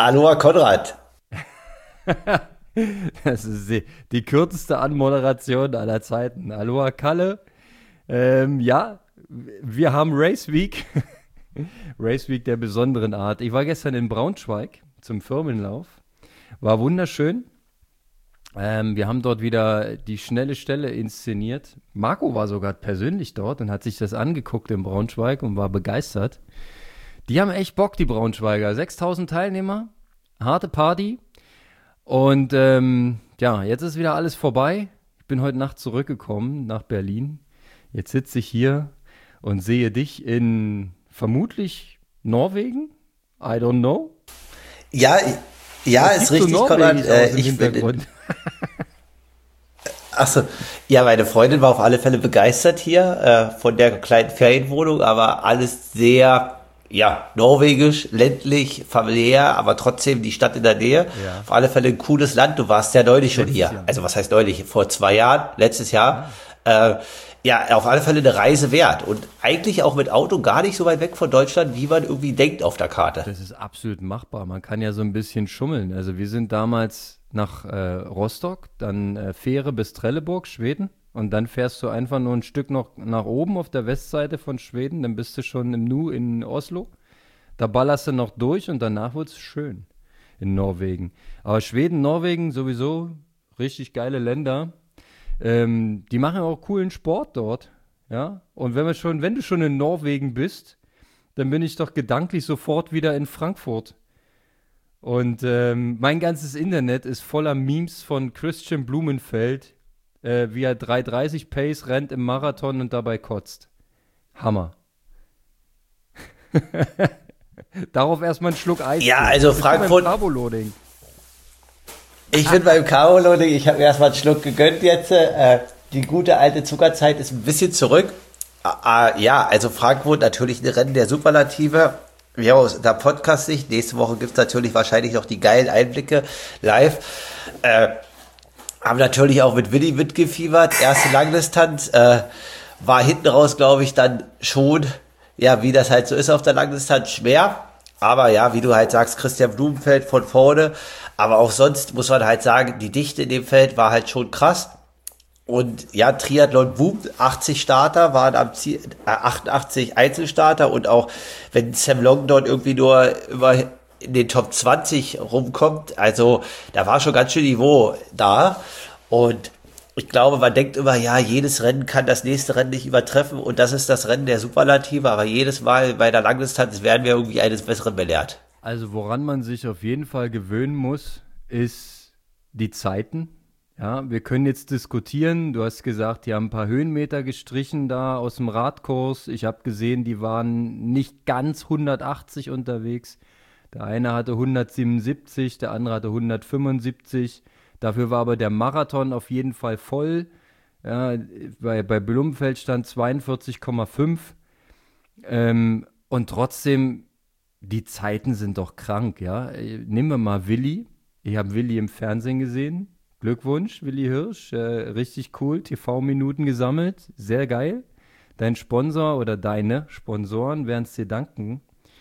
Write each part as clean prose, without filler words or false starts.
Aloha Konrad. Das ist die kürzeste Anmoderation aller Zeiten. Aloha Kalle. Ja, wir haben Race Week. Race Week der besonderen Art. Ich war gestern in Braunschweig zum Firmenlauf. War wunderschön. Wir haben dort wieder die schnelle Stelle inszeniert. Marco war sogar persönlich dort und hat sich das angeguckt in Braunschweig und war begeistert. Die haben echt Bock, die Braunschweiger. 6.000 Teilnehmer, harte Party. Und ja, jetzt ist wieder alles vorbei. Ich bin heute Nacht zurückgekommen nach Berlin. Jetzt sitze ich hier und sehe dich in vermutlich Norwegen. I don't know. Ja, ist richtig, Konrad. Ich bin Achso, ja, meine Freundin war auf alle Fälle begeistert hier von der kleinen Ferienwohnung, aber alles sehr, ja, norwegisch, ländlich, familiär, aber trotzdem die Stadt in der Nähe. Ja. Auf alle Fälle ein cooles Land. Du warst ja neulich schon Letztes hier. Jahr. Also was heißt neulich? Vor 2 Jahren, letztes Jahr. Ja, auf alle Fälle eine Reise wert. Und eigentlich auch mit Auto gar nicht so weit weg von Deutschland, wie man irgendwie denkt auf der Karte. Das ist absolut machbar. Man kann ja so ein bisschen schummeln. Also wir sind damals nach Rostock, dann Fähre bis Trelleborg, Schweden. Und dann fährst du einfach nur ein Stück noch nach oben auf der Westseite von Schweden. Dann bist du schon im Nu in Oslo. Da ballerst du noch durch und danach wird es schön in Norwegen. Aber Schweden, Norwegen sowieso richtig geile Länder. Die machen auch coolen Sport dort. Ja? Und wenn du schon in Norwegen bist, dann bin ich doch gedanklich sofort wieder in Frankfurt. Und mein ganzes Internet ist voller Memes von Christian Blumenfeld, wie er 3,30 Pace rennt im Marathon und dabei kotzt. Hammer. Darauf erstmal einen Schluck Eis. Ja, also Frankfurt. Carboloading. Ich bin beim Carboloading, ich habe mir erstmal einen Schluck gegönnt jetzt. Die gute alte Zuckerzeit ist ein bisschen zurück. Ja, also Frankfurt natürlich ein Rennen der Superlative. Wir haben aus der Podcast-Sicht, nächste Woche gibt es natürlich wahrscheinlich noch die geilen Einblicke live. Haben natürlich auch mit Willi mitgefiebert. Erste Langdistanz. War hinten raus, glaube ich, dann schon, ja, wie das halt so ist auf der Langdistanz, schwer. Aber ja, wie du halt sagst, Christian Blumenfeld von vorne. Aber auch sonst muss man halt sagen, die Dichte in dem Feld war halt schon krass. Und ja, Triathlon boomt, 80 Starter waren am Ziel, 88 Einzelstarter und auch wenn Sam Long dort irgendwie nur immer in den Top 20 rumkommt, also da war schon ganz schön Niveau da. Und ich glaube, man denkt immer, ja, jedes Rennen kann das nächste Rennen nicht übertreffen und das ist das Rennen der Superlative, aber jedes Mal bei der Langdistanz werden wir irgendwie eines Besseren belehrt. Also woran man sich auf jeden Fall gewöhnen muss, ist die Zeiten. Ja, wir können jetzt diskutieren. Du hast gesagt, die haben ein paar Höhenmeter gestrichen da aus dem Radkurs. Ich habe gesehen, die waren nicht ganz 180 unterwegs. Der eine hatte 177, der andere hatte 175. Dafür war aber der Marathon auf jeden Fall voll. Ja, bei Blumfeld stand 42,5. Und trotzdem, die Zeiten sind doch krank, ja. Nehmen wir mal Willi. Ich habe Willi im Fernsehen gesehen. Glückwunsch, Willi Hirsch. Richtig cool. TV-Minuten gesammelt. Sehr geil. Dein Sponsor oder deine Sponsoren werden es dir danken.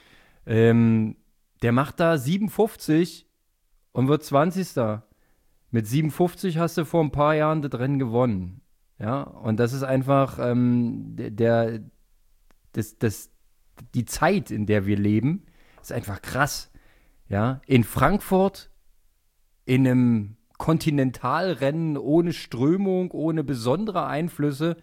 Der macht da 57 und wird 20. Mit 57 hast du vor ein paar Jahren das Rennen gewonnen. Ja, und das ist einfach die Zeit, in der wir leben, ist einfach krass. Ja, in Frankfurt, in einem Kontinentalrennen ohne Strömung, ohne besondere Einflüsse,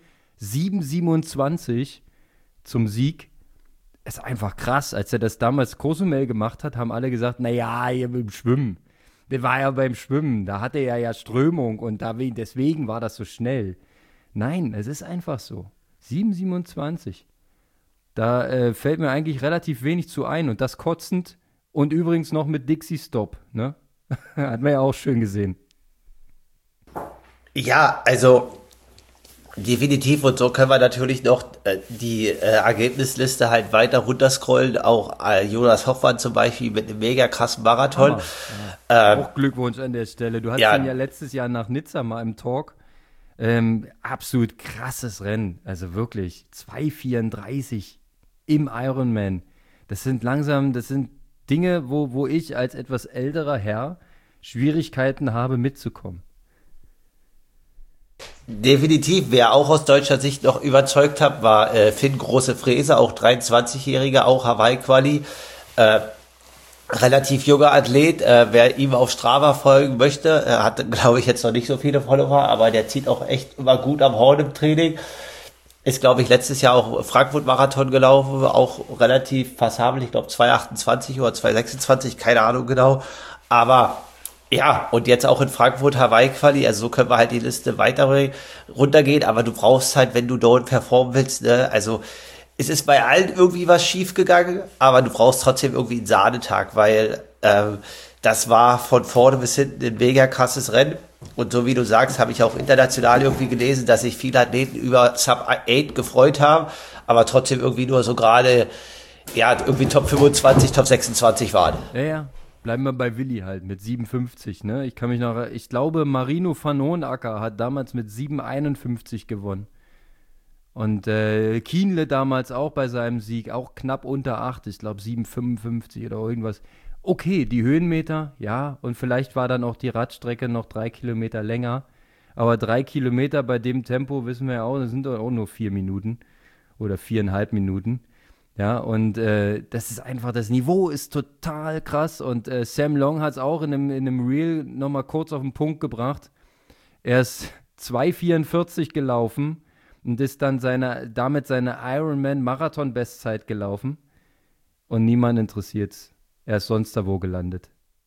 7,27 zum Sieg. Ist einfach krass. Als er das damals Cozumel gemacht hat, haben alle gesagt, naja, hier beim Schwimmen. Der war ja beim Schwimmen, da hatte er ja Strömung und deswegen war das so schnell. Nein, es ist einfach so. 7,27. Da fällt mir eigentlich relativ wenig zu ein und das kotzend und übrigens noch mit Dixie Stop, ne? Hat man ja auch schön gesehen. Ja, also definitiv und so können wir natürlich noch die Ergebnisliste halt weiter runterscrollen. Auch Jonas Hoffmann zum Beispiel mit einem mega krassen Marathon. Auch Glückwunsch an der Stelle. Du hast ihn ja letztes Jahr nach Nizza mal im Talk. Absolut krasses Rennen. Also wirklich 2,34 im Ironman. Das sind Dinge, wo ich als etwas älterer Herr Schwierigkeiten habe, mitzukommen. Definitiv, wer auch aus deutscher Sicht noch überzeugt hat, war Finn Große Fräse, auch 23-Jähriger, auch Hawaii-Quali. Relativ junger Athlet, wer ihm auf Strava folgen möchte, hat, glaube ich, jetzt noch nicht so viele Follower, aber der zieht auch echt immer gut am Horn im Training. Ist, glaube ich, letztes Jahr auch Frankfurt-Marathon gelaufen, auch relativ passabel, ich glaube 2,28 oder 2,26, keine Ahnung genau. Aber ja, und jetzt auch in Frankfurt Hawaii-Quali, also so können wir halt die Liste weiter runtergehen, aber du brauchst halt, wenn du dort performen willst, ne, also es ist bei allen irgendwie was schief gegangen, aber du brauchst trotzdem irgendwie einen Sahnetag, weil das war von vorne bis hinten ein mega krasses Rennen. Und so wie du sagst, habe ich auch international irgendwie gelesen, dass sich viele Athleten über Sub 8 gefreut haben, aber trotzdem irgendwie nur so gerade, ja, irgendwie Top 25, Top 26 waren. Ja. Bleiben wir bei Willi halt mit 57, ne? Ich glaube, Marino van Hohenacker hat damals mit 7,51 gewonnen. Und Kienle damals auch bei seinem Sieg, auch knapp unter 8, ich glaube 7,55 oder irgendwas. Okay, die Höhenmeter, ja, und vielleicht war dann auch die Radstrecke noch 3 Kilometer länger. Aber 3 Kilometer bei dem Tempo, wissen wir ja auch, das sind doch auch nur 4 Minuten oder 4,5 Minuten. Ja, und das ist einfach, das Niveau ist total krass. Und Sam Long hat es auch in einem Reel nochmal kurz auf den Punkt gebracht. Er ist 2,44 gelaufen und ist dann damit seine Ironman-Marathon-Bestzeit gelaufen. Und niemand interessiert's. Er ist sonst da wo gelandet.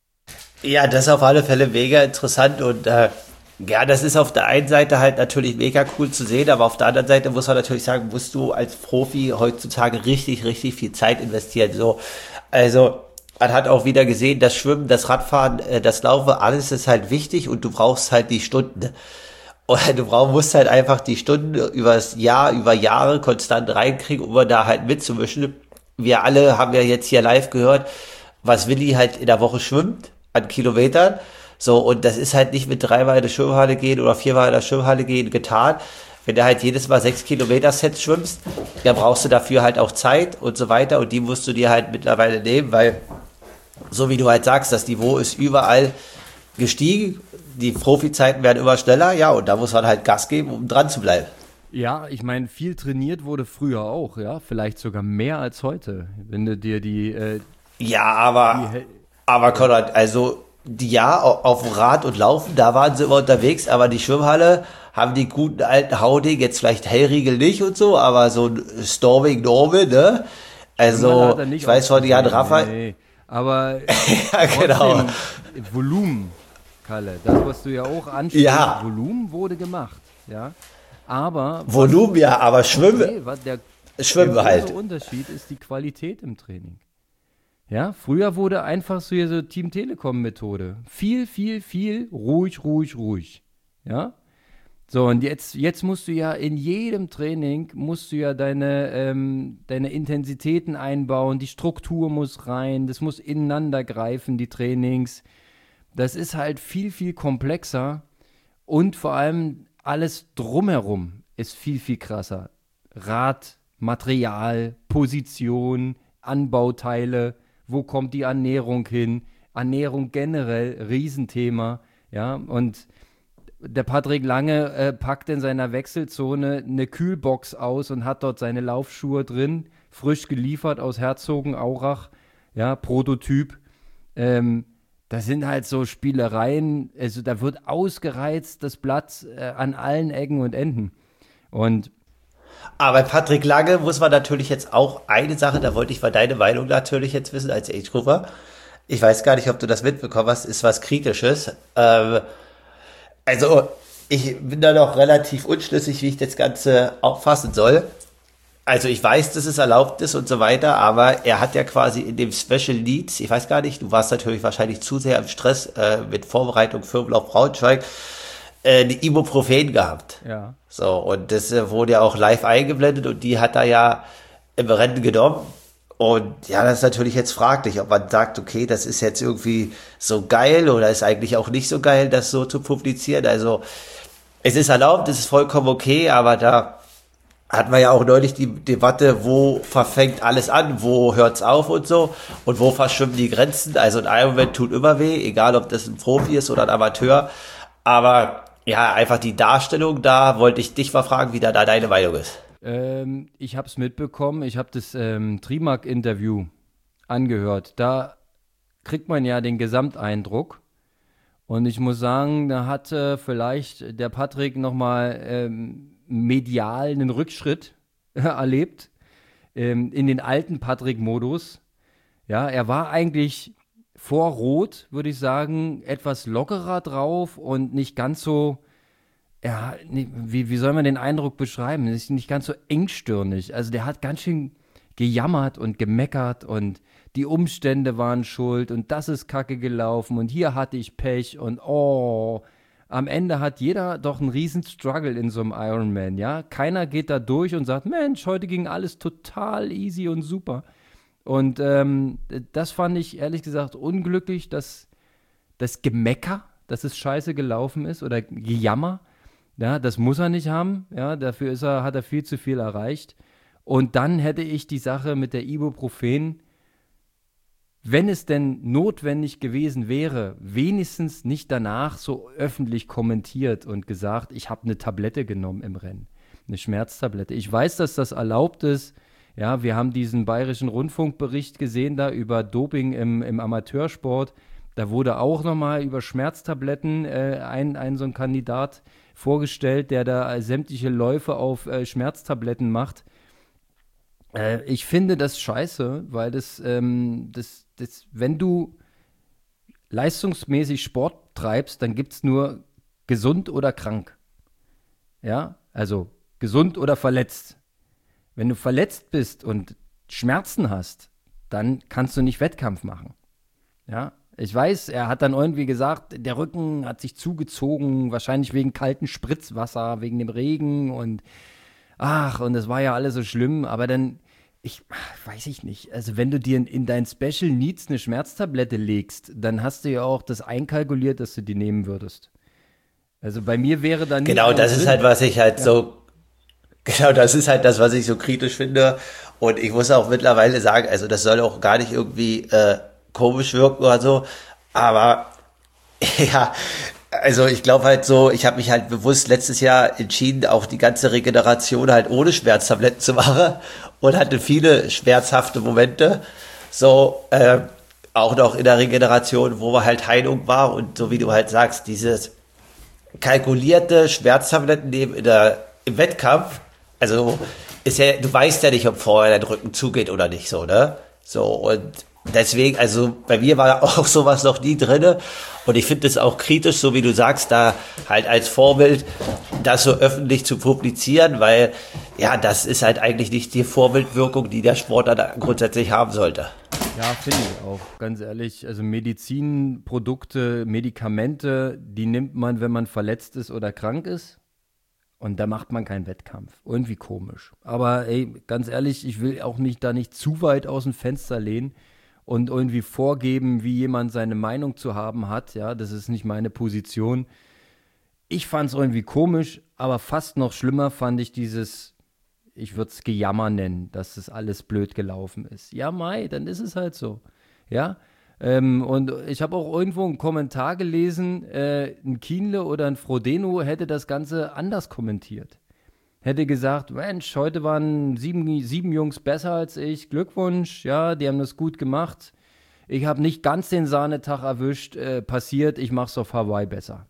Ja, das ist auf alle Fälle mega interessant und ja, das ist auf der einen Seite halt natürlich mega cool zu sehen, aber auf der anderen Seite muss man natürlich sagen, musst du als Profi heutzutage richtig, richtig viel Zeit investieren. So, also man hat auch wieder gesehen, das Schwimmen, das Radfahren, das Laufen, alles ist halt wichtig und du brauchst halt die Stunden. Und musst halt einfach die Stunden über Jahre konstant reinkriegen, um da halt mitzumischen. Wir alle haben ja jetzt hier live gehört, was Willi halt in der Woche schwimmt an Kilometern. So, und das ist halt nicht mit 3-mal in der Schwimmhalle gehen oder 4-mal in der Schwimmhalle gehen getan. Wenn du halt jedes Mal 6 Kilometer Sets schwimmst, dann brauchst du dafür halt auch Zeit und so weiter und die musst du dir halt mittlerweile nehmen, weil so wie du halt sagst, das Niveau ist überall gestiegen, die Profizeiten werden immer schneller, ja, und da muss man halt Gas geben, um dran zu bleiben. Ja, ich meine, viel trainiert wurde früher auch, ja, vielleicht sogar mehr als heute, wenn du dir aber Konrad, also ja, auf dem Rad und Laufen, da waren sie immer unterwegs, aber die Schwimmhalle haben die guten alten Hauding, jetzt vielleicht Hellriegel nicht und so, aber so ein Storming Norman, ne? Also, ich weiß von Jan Raphael. Nee, aber ja, genau. Volumen, Kalle, das, was du ja auch ansprichst, ja. Volumen wurde gemacht, ja. Aber Volumen, ja, aber Schwimmen der halt. große Unterschied ist die Qualität im Training. Ja, früher wurde einfach so hier so Team Telekom-Methode. Viel, ruhig. Ja? So, und jetzt musst du ja in jedem Training deine Intensitäten einbauen, die Struktur muss rein, das muss ineinander greifen, die Trainings. Das ist halt viel komplexer und vor allem alles drumherum ist viel krasser. Rad, Material, Position, Anbauteile, wo kommt die Ernährung hin? Ernährung generell, Riesenthema, ja, und der Patrick Lange packt in seiner Wechselzone eine Kühlbox aus und hat dort seine Laufschuhe drin, frisch geliefert aus Herzogenaurach, ja, Prototyp. Das sind halt so Spielereien, also da wird ausgereizt das Blatt an allen Ecken und Enden. Und aber Patrick Lange muss man natürlich jetzt auch eine Sache, da wollte ich mal deine Meinung natürlich jetzt wissen als Age-Grupper. Ich weiß gar nicht, ob du das mitbekommen hast, ist was Kritisches. Also ich bin da noch relativ unschlüssig, wie ich das Ganze auffassen soll. Also ich weiß, dass es erlaubt ist und so weiter, aber er hat ja quasi in dem Special Needs, ich weiß gar nicht, du warst natürlich wahrscheinlich zu sehr im Stress mit Vorbereitung für Lauf Braunschweig, eine Ibuprofen gehabt. ja. So, und das wurde ja auch live eingeblendet und die hat er ja im Rennen genommen. Und ja, das ist natürlich jetzt fraglich, ob man sagt, okay, das ist jetzt irgendwie so geil oder ist eigentlich auch nicht so geil, das so zu publizieren. Also es ist erlaubt, es ist vollkommen okay, aber da hatten wir ja auch neulich die Debatte, wo verfängt alles an, wo hört's auf und so und wo verschwimmen die Grenzen. Also ein Ironman tut immer weh, egal ob das ein Profi ist oder ein Amateur. Aber ja, einfach die Darstellung, da wollte ich dich mal fragen, wie da deine Meinung ist. Ich habe es mitbekommen, ich habe das Trimark-Interview angehört. Da kriegt man ja den Gesamteindruck. Und ich muss sagen, da hat vielleicht der Patrick nochmal medial einen Rückschritt erlebt in den alten Patrick-Modus. Ja, er war eigentlich vor Rot, würde ich sagen, etwas lockerer drauf und nicht ganz so, ja, wie soll man den Eindruck beschreiben? Nicht ganz so engstirnig. Also der hat ganz schön gejammert und gemeckert und die Umstände waren schuld und das ist kacke gelaufen und hier hatte ich Pech und am Ende hat jeder doch einen riesen Struggle in so einem Ironman, ja. Keiner geht da durch und sagt, Mensch, heute ging alles total easy und super. Und das fand ich ehrlich gesagt unglücklich, dass das Gemecker, dass es scheiße gelaufen ist oder Gejammer, ja, das muss er nicht haben, ja, dafür hat er viel zu viel erreicht. Und dann hätte ich die Sache mit der Ibuprofen, wenn es denn notwendig gewesen wäre, wenigstens nicht danach so öffentlich kommentiert und gesagt, ich habe eine Tablette genommen im Rennen, eine Schmerztablette. Ich weiß, dass das erlaubt ist. Ja, wir haben diesen Bayerischen Rundfunkbericht gesehen da über Doping im Amateursport. Da wurde auch nochmal über Schmerztabletten ein so ein Kandidat vorgestellt, der da sämtliche Läufe auf Schmerztabletten macht. Ich finde das scheiße, weil wenn du leistungsmäßig Sport treibst, dann gibt es nur gesund oder krank. Ja, also gesund oder verletzt. Wenn du verletzt bist und Schmerzen hast, dann kannst du nicht Wettkampf machen. Ja, ich weiß, er hat dann irgendwie gesagt, der Rücken hat sich zugezogen, wahrscheinlich wegen kaltem Spritzwasser, wegen dem Regen und das war ja alles so schlimm, aber dann weiß ich nicht. Also wenn du dir in dein Special Needs eine Schmerztablette legst, dann hast du ja auch das einkalkuliert, dass du die nehmen würdest. Also bei mir wäre dann genau, das ist halt, was ich halt so, genau, das ist halt das, was ich so kritisch finde. Und ich muss auch mittlerweile sagen, also das soll auch gar nicht irgendwie komisch wirken oder so, aber ja, also ich glaube halt so, ich habe mich halt bewusst letztes Jahr entschieden, auch die ganze Regeneration halt ohne Schmerztabletten zu machen und hatte viele schmerzhafte Momente, so auch noch in der Regeneration, wo halt Heilung war und so wie du halt sagst, dieses kalkulierte Schmerztabletten nehmen im Wettkampf, also ist ja, du weißt ja nicht, ob vorher dein Rücken zugeht oder nicht so, ne? So und deswegen, also bei mir war auch sowas noch nie drinne und ich finde es auch kritisch, so wie du sagst, da halt als Vorbild das so öffentlich zu publizieren, weil ja, das ist halt eigentlich nicht die Vorbildwirkung, die der Sportler da grundsätzlich haben sollte. Ja, finde ich auch, ganz ehrlich. Also Medizinprodukte, Medikamente, die nimmt man, wenn man verletzt ist oder krank ist. Und da macht man keinen Wettkampf. Irgendwie komisch. Aber ey, ganz ehrlich, ich will auch mich da nicht zu weit aus dem Fenster lehnen und irgendwie vorgeben, wie jemand seine Meinung zu haben hat. Ja, das ist nicht meine Position. Ich fand es irgendwie komisch, aber fast noch schlimmer fand ich dieses, ich würde es Gejammer nennen, dass das alles blöd gelaufen ist. Ja, Mai, dann ist es halt so. Ja, und ich habe auch irgendwo einen Kommentar gelesen, ein Kienle oder ein Frodeno hätte das Ganze anders kommentiert. Hätte gesagt, Mensch, heute waren sieben Jungs besser als ich, Glückwunsch, ja, die haben das gut gemacht. Ich habe nicht ganz den Sahnetag erwischt, passiert, ich mach's auf Hawaii besser.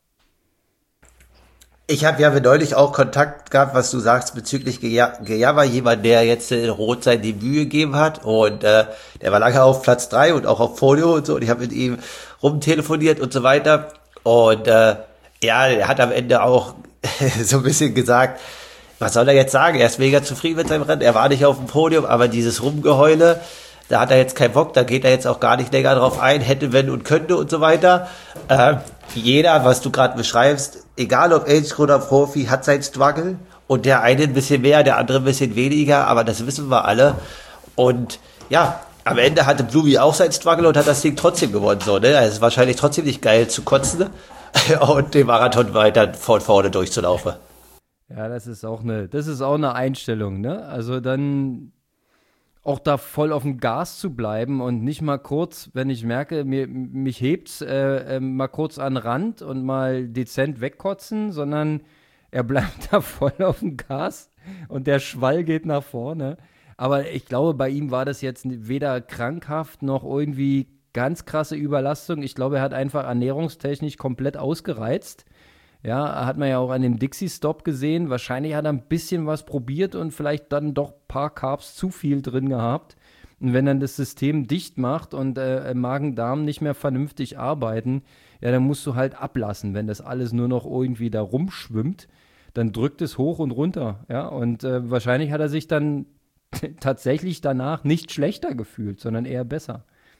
Ich habe ja neulich auch Kontakt gehabt, was du sagst, bezüglich Gejava, jemand, der jetzt in Rot sein Debüt gegeben hat und der war lange auf Platz 3 und auch auf Podium und so und ich habe mit ihm rumtelefoniert und so weiter und ja, er hat am Ende auch so ein bisschen gesagt, was soll er jetzt sagen, er ist mega zufrieden mit seinem Rennen, er war nicht auf dem Podium, aber dieses Rumgeheule, da hat er jetzt keinen Bock, da geht er jetzt auch gar nicht länger drauf ein, hätte, wenn und könnte und so weiter. Jeder, was du gerade beschreibst, egal ob Age oder Profi, hat sein Struggle und der eine ein bisschen mehr, der andere ein bisschen weniger, aber das wissen wir alle. Und ja, am Ende hatte Blumi auch sein Struggle und hat das Ding trotzdem gewonnen. So, ne? Es ist wahrscheinlich trotzdem nicht geil zu kotzen und den Marathon weiter von vorne durchzulaufen. Ja, das ist auch eine Einstellung, ne? Also dann auch da voll auf dem Gas zu bleiben und nicht mal kurz, wenn ich merke, mich hebt's, mal kurz an den Rand und mal dezent wegkotzen, sondern er bleibt da voll auf dem Gas und der Schwall geht nach vorne. Aber ich glaube, bei ihm war das jetzt weder krankhaft noch irgendwie ganz krasse Überlastung. Ich glaube, er hat einfach ernährungstechnisch komplett ausgereizt. Ja, hat man ja auch an dem Dixie-Stop gesehen. Wahrscheinlich hat er ein bisschen was probiert und vielleicht dann doch ein paar Carbs zu viel drin gehabt. Und wenn dann das System dicht macht und Magen-Darm nicht mehr vernünftig arbeiten, ja, dann musst du halt ablassen. Wenn das alles nur noch irgendwie da rumschwimmt, dann drückt es hoch und runter. Ja, und wahrscheinlich hat er sich dann tatsächlich danach nicht schlechter gefühlt, sondern eher besser.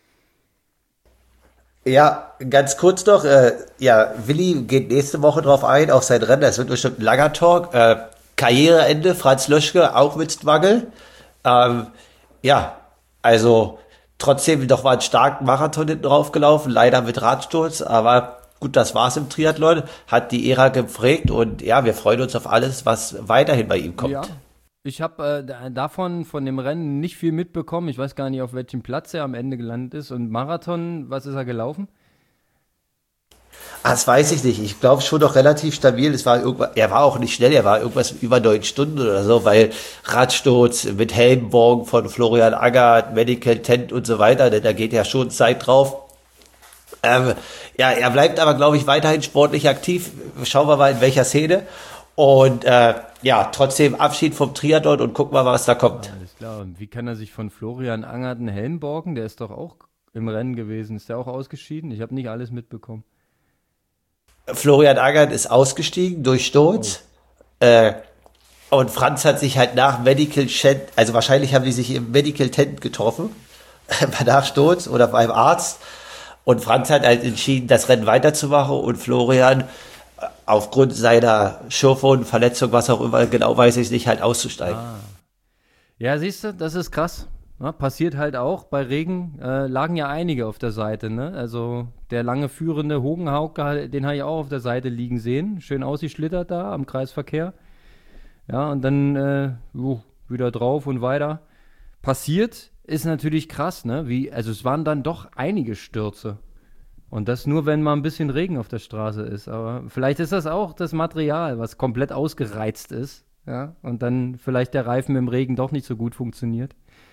Ja, ganz kurz noch, ja, Willi geht nächste Woche drauf ein, auf sein Rennen, das wird bestimmt ein langer Talk. Karriereende, Franz Löschke, auch mit Struggle. Ja, also trotzdem noch mal einen starken Marathon hinten drauf gelaufen, leider mit Radsturz, aber gut, das war's im Triathlon, hat die Ära geprägt und ja, wir freuen uns auf alles, was weiterhin bei ihm kommt. Ja, ich habe von dem Rennen nicht viel mitbekommen. Ich weiß gar nicht, auf welchem Platz er am Ende gelandet ist. Und Marathon, was ist er gelaufen? Ah, das weiß ich nicht. Ich glaube schon noch relativ stabil. Er war auch nicht schnell, er war irgendwas über 9 Stunden oder so, weil Radsturz mit Helmborg von Florian Angert, Medical Tent und so weiter, denn da geht ja schon Zeit drauf. Ja, er bleibt aber, glaube ich, weiterhin sportlich aktiv. Schauen wir mal, in welcher Szene. Und ja, trotzdem Abschied vom Triathlon und gucken wir mal, was da kommt. Alles klar. Und wie kann er sich von Florian Angert einen Helm borgen? Der ist doch auch im Rennen gewesen. Ist der auch ausgeschieden? Ich habe nicht alles mitbekommen. Florian Angert ist ausgestiegen durch Sturz. Und Franz hat sich halt nach Medical Tent, also wahrscheinlich haben die sich im Medical Tent getroffen, nach Sturz oder beim Arzt. Und Franz hat halt entschieden, das Rennen weiterzumachen und Florian aufgrund seiner Schürfwundenverletzung, was auch immer, genau weiß ich nicht, halt auszusteigen. Ah. Ja, siehst du, das ist krass. Ja, passiert halt auch. Bei Regen lagen ja einige auf der Seite. Ne? Also der lange führende Hogenhauke, den habe ich auch auf der Seite liegen sehen. Schön ausgeschlittert da am Kreisverkehr. Ja, und dann wieder drauf und weiter. Passiert ist natürlich krass, ne? Also es waren dann doch einige Stürze. Und das nur, wenn mal ein bisschen Regen auf der Straße ist. Aber vielleicht ist das auch das Material, was komplett ausgereizt ist. Ja? Und dann vielleicht der Reifen im Regen doch nicht so gut funktioniert.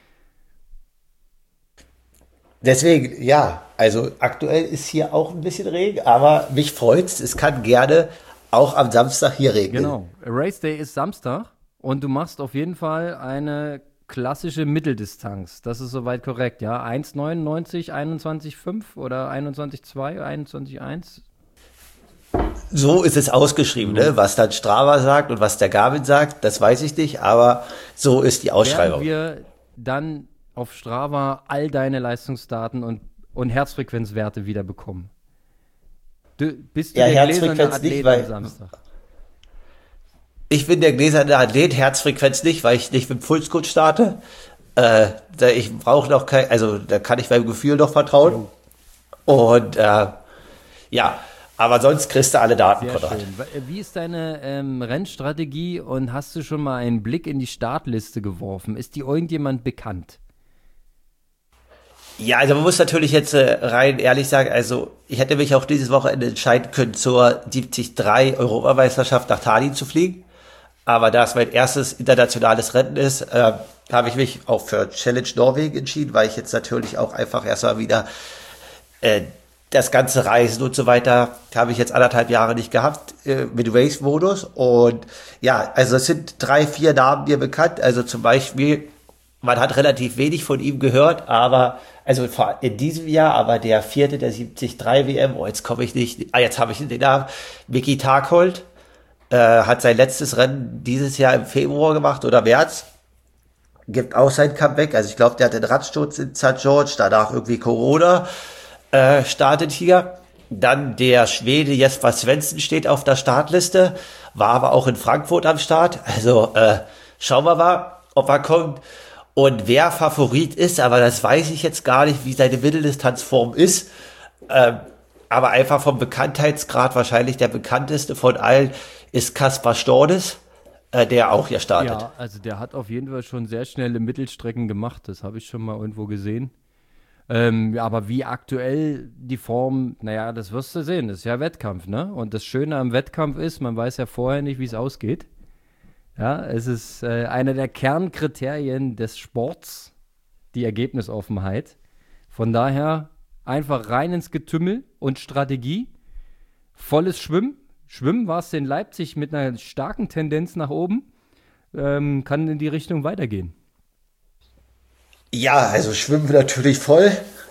Deswegen, ja, also aktuell ist hier auch ein bisschen Regen, aber mich freut's. Es kann gerne auch am Samstag hier regnen. Genau. Race Day ist Samstag und du machst auf jeden Fall eine klassische Mitteldistanz. Das ist soweit korrekt, ja? 1,99, 21,5 oder 21,2, 21,1? So ist es ausgeschrieben, ne? Was dann Strava sagt und was der Garmin sagt, das weiß ich nicht, aber so ist die Ausschreibung. Werden wir dann auf Strava all deine Leistungsdaten und Herzfrequenzwerte wieder bekommen? Bist du Ja, der gläserne Herzfrequenz Athlet nicht, weil am Samstag? ich bin der gläserne Athlet, Herzfrequenz nicht, weil ich nicht mit Pulsgurt starte. Ich brauche noch kein, also da kann ich meinem Gefühl noch vertrauen. Und ja, aber sonst kriegst du alle Daten, Sehr Konrad. schön. Wie ist deine Rennstrategie und hast du schon mal einen Blick in die Startliste geworfen? Ist dir irgendjemand bekannt? Ja, also man muss natürlich jetzt rein ehrlich sagen, also ich hätte mich auch dieses Wochenende entscheiden können, zur 73 Europameisterschaft nach Tallinn zu fliegen. Aber da es mein erstes internationales Rennen ist, habe ich mich auch für Challenge Norwegen entschieden, weil ich jetzt natürlich auch einfach erstmal wieder das ganze Reisen und so weiter habe ich jetzt 1,5 Jahre nicht gehabt mit Race-Modus. Und ja, also es sind 3, 4 Namen mir bekannt. Also zum Beispiel, man hat relativ wenig von ihm gehört, aber also in diesem Jahr, aber der 4. der 73 WM, jetzt komme ich nicht, jetzt habe ich den Namen, Micky Taghold, hat sein letztes Rennen dieses Jahr im Februar gemacht oder März, gibt auch sein Comeback, also ich glaube, der hat den Radsturz in St. George, danach irgendwie Corona, startet hier. Dann der Schwede Jesper Svensson steht auf der Startliste, war aber auch in Frankfurt am Start, also schauen wir mal, ob er kommt. Und wer Favorit ist, aber das weiß ich jetzt gar nicht, wie seine Mitteldistanzform ist. Aber einfach vom Bekanntheitsgrad wahrscheinlich der bekannteste von allen ist Kaspar Stordes. der auch hier startet. Ja, also der hat auf jeden Fall schon sehr schnelle Mittelstrecken gemacht. Das habe ich schon mal irgendwo gesehen. Ja, aber wie aktuell die Form, naja, das wirst du sehen. Das ist ja Wettkampf, ne? Und das Schöne am Wettkampf ist, man weiß ja vorher nicht, wie es ausgeht. Ja, es ist einer der Kernkriterien des Sports, die Ergebnisoffenheit. Von daher einfach rein ins Getümmel und Strategie. Volles Schwimmen. Schwimmen war es in Leipzig mit einer starken Tendenz nach oben. Kann in die Richtung weitergehen. Ja, also Schwimmen natürlich voll.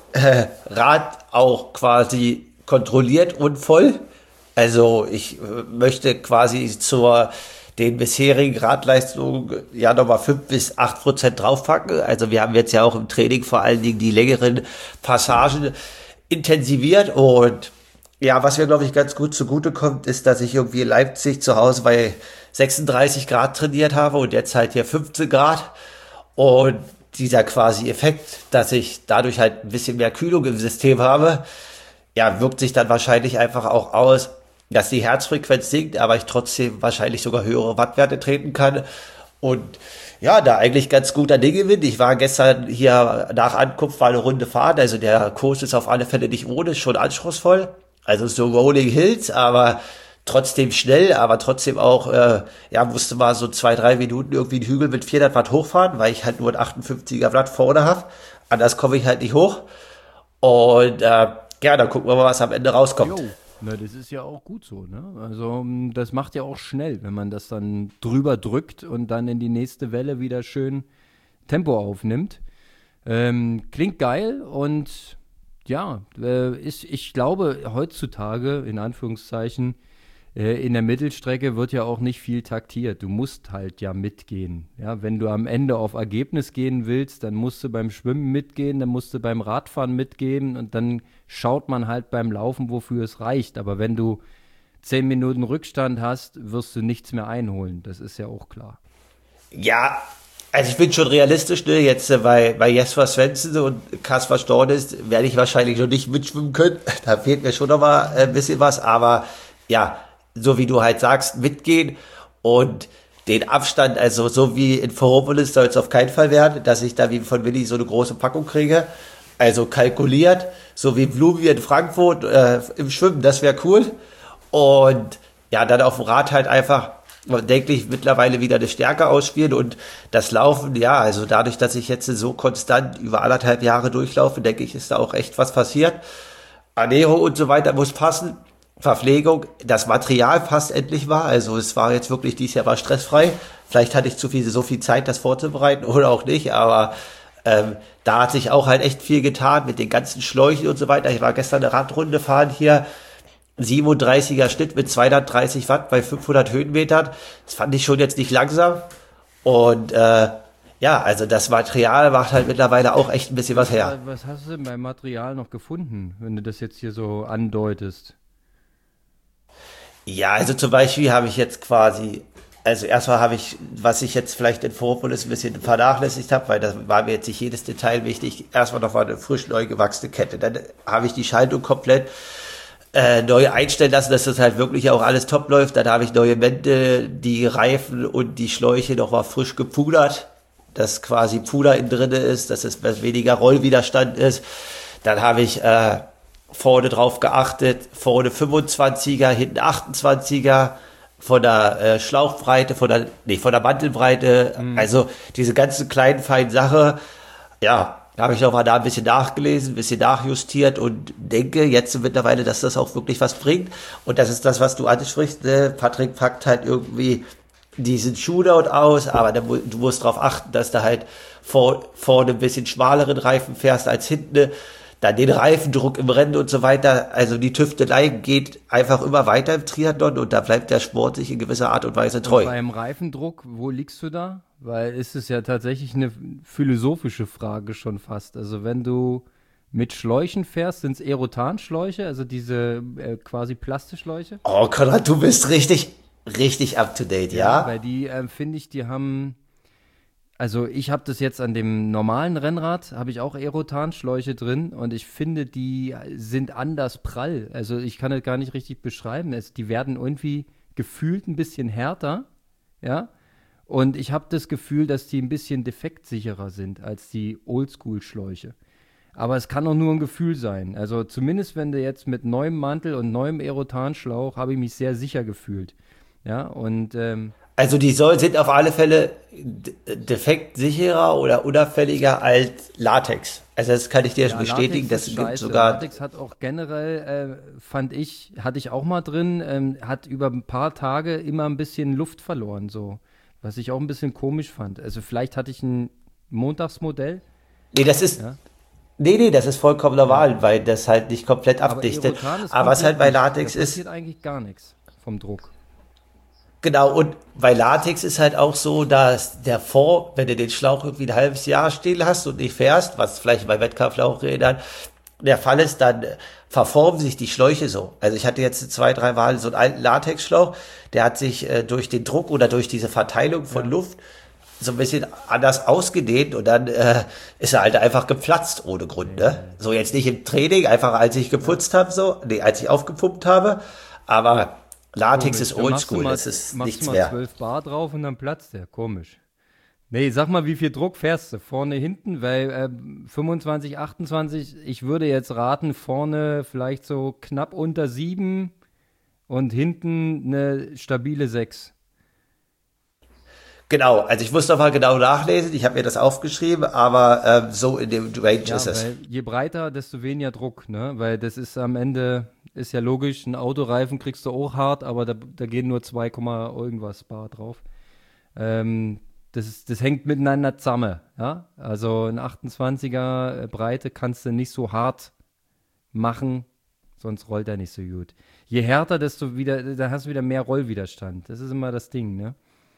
Rad auch quasi kontrolliert und voll. Also ich möchte quasi zur den bisherigen Radleistungen ja nochmal 5-8% draufpacken. Also wir haben jetzt ja auch im Training vor allen Dingen die längeren Passagen intensiviert und ja, was mir glaube ich ganz gut zugute kommt, ist, dass ich irgendwie in Leipzig zu Hause bei 36 Grad trainiert habe und jetzt halt hier 15 Grad und dieser quasi Effekt, dass ich dadurch halt ein bisschen mehr Kühlung im System habe, ja, wirkt sich dann wahrscheinlich einfach auch aus, dass die Herzfrequenz sinkt, aber ich trotzdem wahrscheinlich sogar höhere Wattwerte treten kann und ja, da eigentlich ganz guter Dinge bin. Ich war gestern hier nach Ankunft mal eine Runde fahren, also der Kurs ist auf alle Fälle nicht ohne, schon anspruchsvoll, also so Rolling Hills, aber trotzdem schnell, aber trotzdem auch, ja, musste mal so 2-3 Minuten irgendwie einen Hügel mit 400 Watt hochfahren, weil ich halt nur ein 58er Watt vorne habe, anders komme ich halt nicht hoch und ja, dann gucken wir mal, was am Ende rauskommt. Jo, na, das ist ja auch gut so, ne? Also, das macht ja auch schnell, wenn man das dann drüber drückt und dann in die nächste Welle wieder schön Tempo aufnimmt. Klingt geil und ja, ich glaube, heutzutage, in Anführungszeichen, in der Mittelstrecke wird ja auch nicht viel taktiert. Du musst halt ja mitgehen. Ja, wenn du am Ende auf Ergebnis gehen willst, dann musst du beim Schwimmen mitgehen, dann musst du beim Radfahren mitgehen und dann schaut man halt beim Laufen, wofür es reicht. Aber wenn du 10 Minuten Rückstand hast, wirst du nichts mehr einholen. Das ist ja auch klar. Ja, also ich bin schon realistisch, ne? Jetzt bei Jesper Svensson und Kaspar Stornes werde ich wahrscheinlich noch nicht mitschwimmen können. Da fehlt mir schon noch mal ein bisschen was, aber ja, so wie du halt sagst, mitgehen und den Abstand, also so wie in Ferropolis soll es auf keinen Fall werden, dass ich da wie von Willi so eine große Packung kriege. Also kalkuliert, so wie Blumi in Frankfurt im Schwimmen, das wäre cool. Und ja, dann auf dem Rad halt einfach, denke ich, mittlerweile wieder eine Stärke ausspielen und das Laufen, ja, also dadurch, dass ich jetzt so konstant über 1,5 Jahre durchlaufe, denke ich, ist da auch echt was passiert. Ernährung und so weiter muss passen. Verpflegung, das Material passt endlich mal. Also es war jetzt wirklich, dieses Jahr war stressfrei. Vielleicht hatte ich so viel Zeit, das vorzubereiten oder auch nicht, aber da hat sich auch halt echt viel getan mit den ganzen Schläuchen und so weiter. Ich war gestern eine Radrunde fahren hier, 37er Schnitt mit 230 Watt bei 500 Höhenmetern. Das fand ich schon jetzt nicht langsam. Und ja, also das Material macht halt mittlerweile auch echt ein bisschen was her. Was hast du denn beim Material noch gefunden, wenn du das jetzt hier so andeutest? Ja, also zum Beispiel habe ich jetzt quasi, also erstmal habe ich, was ich jetzt vielleicht in Ferropolis ein bisschen vernachlässigt habe, weil da war mir jetzt nicht jedes Detail wichtig, erstmal noch mal eine frisch neu gewachsene Kette. Dann habe ich die Schaltung komplett neu einstellen lassen, dass das halt wirklich auch alles top läuft. Dann habe ich neue Wände, die Reifen und die Schläuche nochmal frisch gepudert, dass quasi Puder innen drin ist, dass es weniger Rollwiderstand ist. Dann habe ich vorne drauf geachtet, vorne 25er, hinten 28er, von der Schlauchbreite, von der Mantelbreite, also diese ganzen kleinen, feinen Sachen, ja, habe ich nochmal da ein bisschen nachgelesen, ein bisschen nachjustiert und denke jetzt mittlerweile, dass das auch wirklich was bringt. Und das ist das, was du ansprichst, ne? Patrick packt halt irgendwie diesen Shootout aus, aber du musst darauf achten, dass du halt vorne ein bisschen schmaleren Reifen fährst als hinten, dann den Reifendruck im Rennen und so weiter. Also die Tüftelei geht einfach immer weiter im Triathlon und da bleibt der Sport sich in gewisser Art und Weise treu. Und beim Reifendruck, wo liegst du da? Weil ist es ja tatsächlich eine philosophische Frage schon fast. Also wenn du mit Schläuchen fährst, sind es Aerotan-Schläuche, also diese quasi Plastischläuche? Oh, Konrad, du bist richtig up to date, ja? Weil die, finde ich, die haben. Also ich habe das jetzt an dem normalen Rennrad, habe ich auch Aerotan-Schläuche drin und ich finde, die sind anders prall. Also ich kann das gar nicht richtig beschreiben. Die werden irgendwie gefühlt ein bisschen härter, ja. Und ich habe das Gefühl, dass die ein bisschen defektsicherer sind als die Oldschool-Schläuche. Aber es kann auch nur ein Gefühl sein. Also zumindest wenn du jetzt mit neuem Mantel und neuem Aerotan-Schlauch habe ich mich sehr sicher gefühlt. Ja, und Also sind auf alle Fälle defektsicherer oder unauffälliger als Latex. Also das kann ich dir schon ja, bestätigen. Latex Das ist gibt scheiße. sogar. Latex hat auch generell, fand ich, hatte ich auch mal drin, hat über ein paar Tage immer ein bisschen Luft verloren, so. Was ich auch ein bisschen komisch fand. Also vielleicht hatte ich ein Montagsmodell, Nee, das ist. ja. Nee, das ist vollkommen normal, weil das halt nicht komplett Aber abdichtet. Aerotan ist Aber was halt komplett bei dicht. Latex Da ist, passiert eigentlich gar nichts vom Druck. genau, und bei Latex ist halt auch so, dass der Fond, wenn du den Schlauch irgendwie ein halbes Jahr still hast und nicht fährst, was vielleicht bei Wettkampflauchrädern der Fall ist, dann verformen sich die Schläuche so. Also ich hatte jetzt 2, 3 Mal so einen alten Latexschlauch, der hat sich durch den Druck oder durch diese Verteilung von Luft so ein bisschen anders ausgedehnt und dann ist er halt einfach geplatzt ohne Grund. Ne? So jetzt nicht im Training, einfach als ich geputzt habe, als ich aufgepumpt habe, aber Latex ist Dann oldschool, das ist machst nichts du mal mehr. 12 Bar drauf und dann platzt der. Komisch. Nee, sag mal, wie viel Druck fährst du? Vorne, hinten? Weil 25, 28, ich würde jetzt raten, vorne vielleicht so knapp unter 7 und hinten eine stabile 6. Genau, also ich muss noch mal genau nachlesen, ich habe mir das aufgeschrieben, aber so in dem Range Ja, ist es. weil je breiter, desto weniger Druck, ne? Weil das ist am Ende, ist ja logisch, ein Autoreifen kriegst du auch hart, aber da gehen nur 2, irgendwas Bar drauf. Das hängt miteinander zusammen, ja? Also ein 28er Breite kannst du nicht so hart machen, sonst rollt er nicht so gut. Je härter, desto wieder, da hast du wieder mehr Rollwiderstand. Das ist immer das Ding, ne?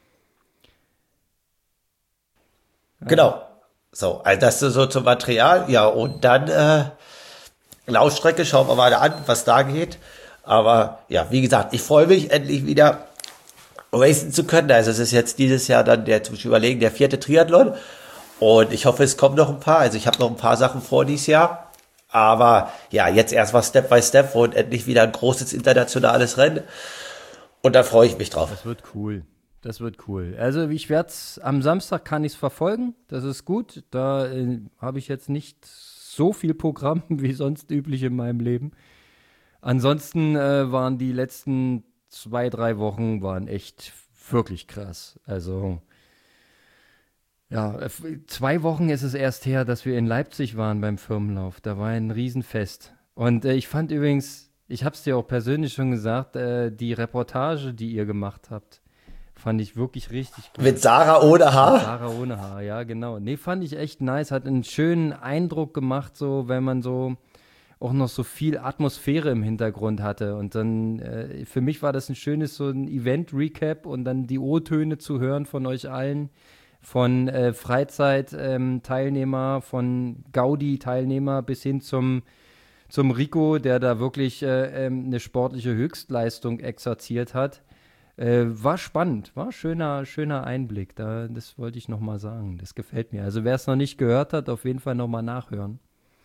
Genau. So, also das ist so zum Material, ja, und dann Laufstrecke, schauen wir mal an, was da geht. Aber ja, wie gesagt, ich freue mich endlich wieder racen zu können. Also es ist jetzt dieses Jahr dann zum Überlegen, der 4. Triathlon. Und ich hoffe, es kommen noch ein paar. Also ich habe noch ein paar Sachen vor dieses Jahr. Aber ja, jetzt erstmal Step by Step und endlich wieder ein großes internationales Rennen. Und da freue ich mich drauf. Das wird cool. Das wird cool. Also ich werde es, am Samstag kann ich es verfolgen. Das ist gut. Da habe ich jetzt nicht so viel Programm wie sonst üblich in meinem Leben. Ansonsten waren die letzten 2, 3 Wochen waren echt wirklich krass. Also ja, 2 Wochen ist es erst her, dass wir in Leipzig waren beim Firmenlauf. Da war ein Riesenfest. Und ich fand übrigens, ich habe es dir auch persönlich schon gesagt, die Reportage, die ihr gemacht habt, fand ich wirklich richtig gut. Mit Sarah ohne Haar? Sarah ohne Haar, ja, genau. Nee, fand ich echt nice. Hat einen schönen Eindruck gemacht, so, wenn man so auch noch so viel Atmosphäre im Hintergrund hatte. Und dann, für mich war das ein schönes, so ein Event-Recap und dann die O-Töne zu hören von euch allen, von Freizeit-Teilnehmer, von Gaudi-Teilnehmer bis hin zum Rico, der da wirklich eine sportliche Höchstleistung exerziert hat. War spannend, war schöner Einblick. Das wollte ich nochmal sagen. Das gefällt mir. Also wer es noch nicht gehört hat, auf jeden Fall nochmal nachhören.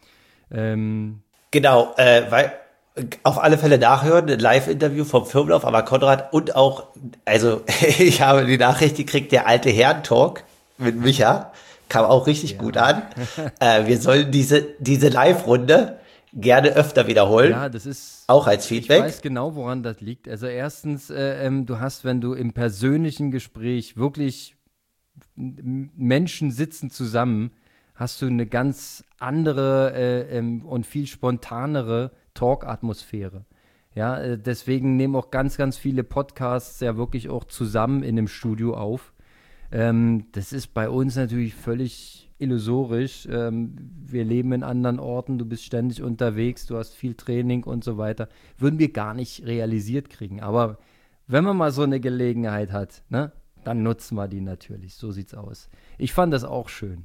Genau, weil auf alle Fälle nachhören, ein Live-Interview vom Firmenlauf, aber Konrad und auch, also ich habe die Nachricht gekriegt, der alte Herren-Talk mit Micha, kam auch richtig gut an. Wir sollen diese Live-Runde gerne öfter wiederholen. Ja, das ist auch als Feedback. Ich weiß genau, woran das liegt. Also erstens, du hast, wenn du im persönlichen Gespräch wirklich Menschen sitzen zusammen, hast du eine ganz andere und viel spontanere Talk-Atmosphäre. Ja, deswegen nehmen auch ganz, ganz viele Podcasts ja wirklich auch zusammen in einem Studio auf. Das ist bei uns natürlich völlig illusorisch. Wir leben in anderen Orten, du bist ständig unterwegs, du hast viel Training und so weiter. Würden wir gar nicht realisiert kriegen. Aber wenn man mal so eine Gelegenheit hat, ne, dann nutzen wir die natürlich. So sieht's aus. Ich fand das auch schön.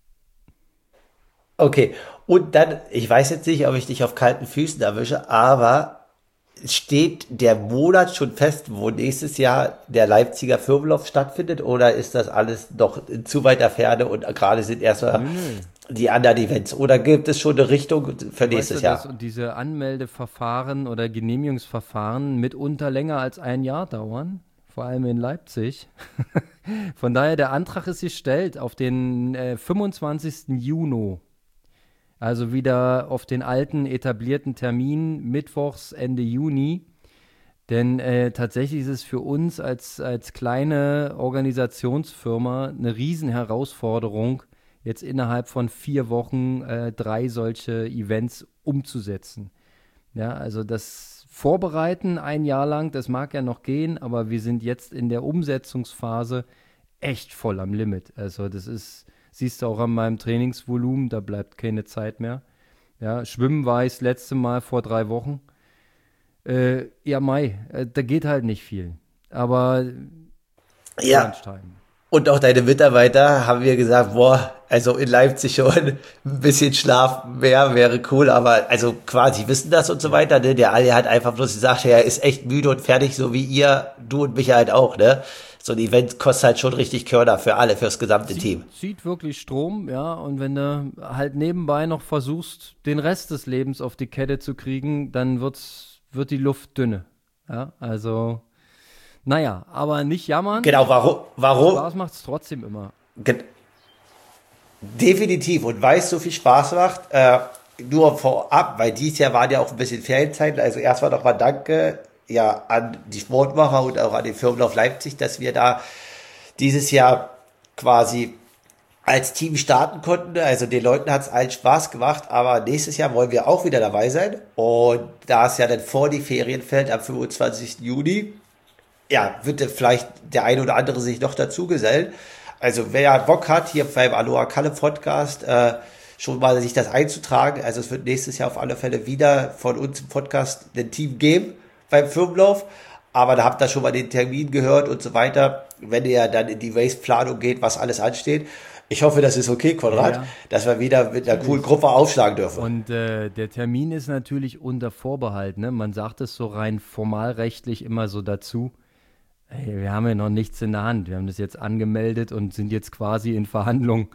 Okay, und dann, ich weiß jetzt nicht, ob ich dich auf kalten Füßen erwische, aber steht der Monat schon fest, wo nächstes Jahr der Leipziger Firmenlauf stattfindet, oder ist das alles noch in zu weiter Ferne und gerade sind erstmal die anderen Events? Oder gibt es schon eine Richtung für nächstes Jahr? Dass diese Anmeldeverfahren oder Genehmigungsverfahren mitunter länger als ein Jahr dauern? vor allem in Leipzig. Von daher, der Antrag ist gestellt auf den 25. Juni. Also wieder auf den alten etablierten Termin, mittwochs Ende Juni. Denn tatsächlich ist es für uns als kleine Organisationsfirma eine Riesenherausforderung, jetzt innerhalb von 4 Wochen 3 solche Events umzusetzen. Ja, also das Vorbereiten ein Jahr lang, das mag ja noch gehen, aber wir sind jetzt in der Umsetzungsphase echt voll am Limit. Also das ist, siehst du auch an meinem Trainingsvolumen, da bleibt keine Zeit mehr. Ja, Schwimmen war ich das letzte Mal vor 3 Wochen. Ja, Mai, da geht halt nicht viel. Aber Ja. Und auch deine Mitarbeiter haben mir gesagt, boah, also in Leipzig schon ein bisschen Schlaf mehr wäre cool, aber also quasi wissen das und so weiter, ne? Der Ali hat einfach bloß gesagt, er ist echt müde und fertig, so wie ihr, du und Michael halt auch, ne? So ein Event kostet halt schon richtig Körner für alle, fürs gesamte Team. Zieht wirklich Strom, ja, und wenn du halt nebenbei noch versuchst, den Rest des Lebens auf die Kette zu kriegen, dann wird die Luft dünne, ja, also naja, aber nicht jammern. Genau, warum? Spaß macht es trotzdem immer. Definitiv. Und weil es so viel Spaß macht, nur vorab, weil dieses Jahr waren ja auch ein bisschen Ferienzeiten. Also erstmal nochmal Danke ja an die Sportmacher und auch an den Firmenlauf Leipzig, dass wir da dieses Jahr quasi als Team starten konnten. Also den Leuten hat es allen Spaß gemacht, aber nächstes Jahr wollen wir auch wieder dabei sein. Und da es ja dann vor die Ferien fällt, am 25. Juni, ja, wird vielleicht der eine oder andere sich noch dazu gesellen. Also wer Bock hat, hier beim Aloha Kalle Podcast schon mal sich das einzutragen. Also es wird nächstes Jahr auf alle Fälle wieder von uns im Podcast ein Team geben beim Firmenlauf. Aber da habt ihr schon mal den Termin gehört und so weiter, wenn ihr dann in die Race-Planung geht, was alles ansteht. Ich hoffe, das ist okay, Konrad, ja, dass wir wieder mit einer coolen Gruppe aufschlagen dürfen. Und der Termin ist natürlich unter Vorbehalt, ne? Man sagt es so rein formalrechtlich immer so dazu. Hey, wir haben ja noch nichts in der Hand. Wir haben das jetzt angemeldet und sind jetzt quasi in Verhandlung.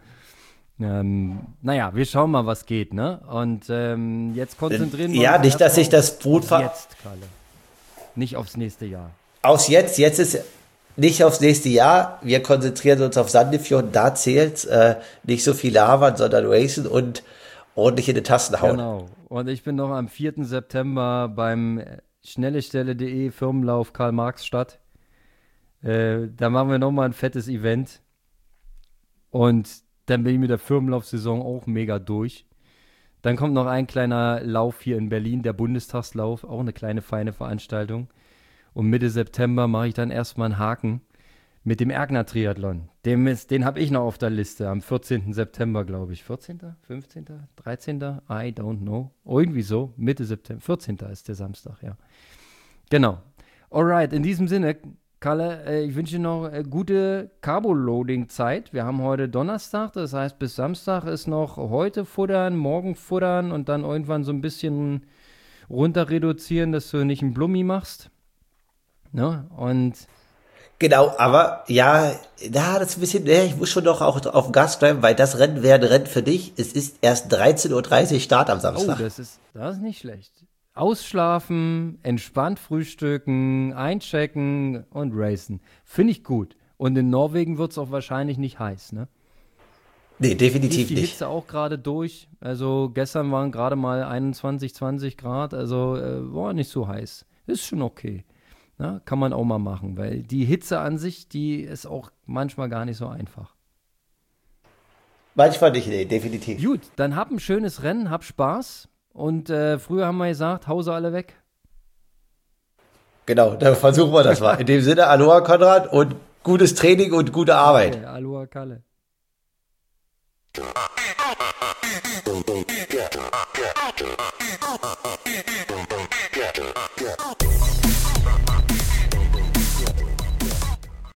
Naja, wir schauen mal, was geht, ne? Und jetzt konzentrieren wir uns. Ja, nicht, dass sich das Brutfahren. Jetzt, Kalle. Nicht aufs nächste Jahr. Jetzt ist nicht aufs nächste Jahr. Wir konzentrieren uns auf Sandefjord. Da zählt nicht so viel labern, sondern racen und ordentlich in die Tasten hauen. Genau. Und ich bin noch am 4. September beim schnellestelle.de Firmenlauf Karl-Marx-Stadt. Da machen wir nochmal ein fettes Event. Und dann bin ich mit der Firmenlaufsaison auch mega durch. Dann kommt noch ein kleiner Lauf hier in Berlin, der Bundestagslauf, auch eine kleine feine Veranstaltung. Und Mitte September mache ich dann erstmal einen Haken mit dem Ergner-Triathlon. Den habe ich noch auf der Liste am 14. September, glaube ich. 14., 15., 13., I don't know. Irgendwie so, Mitte September. 14. ist der Samstag, ja. Genau. Alright, in diesem Sinne, Kalle, ich wünsche dir noch gute Carbo-Loading-Zeit. Wir haben heute Donnerstag, das heißt bis Samstag ist noch heute futtern, morgen futtern und dann irgendwann so ein bisschen runter reduzieren, dass du nicht einen Blummi machst. Ne? Und genau, aber ja, das ist ein bisschen, ich muss schon noch auch auf Gas bleiben, weil das Rennen wäre ein Rennen für dich. Es ist erst 13:30 Uhr Start am Samstag. Oh, das ist nicht schlecht. Ausschlafen, entspannt frühstücken, einchecken und racen. Finde ich gut. Und in Norwegen wird es auch wahrscheinlich nicht heiß, ne? Nee, definitiv die nicht. Hitze auch gerade durch. Also gestern waren gerade mal 21, 20 Grad. Also war nicht so heiß. Ist schon okay. Na, kann man auch mal machen, weil die Hitze an sich, die ist auch manchmal gar nicht so einfach. Manchmal nicht, nee, definitiv. Gut, dann hab ein schönes Rennen, hab Spaß. Und früher haben wir gesagt, Hause alle weg. Genau, dann versuchen wir das mal. In dem Sinne, Aloha Konrad und gutes Training und gute Arbeit. Okay, Aloha Kalle.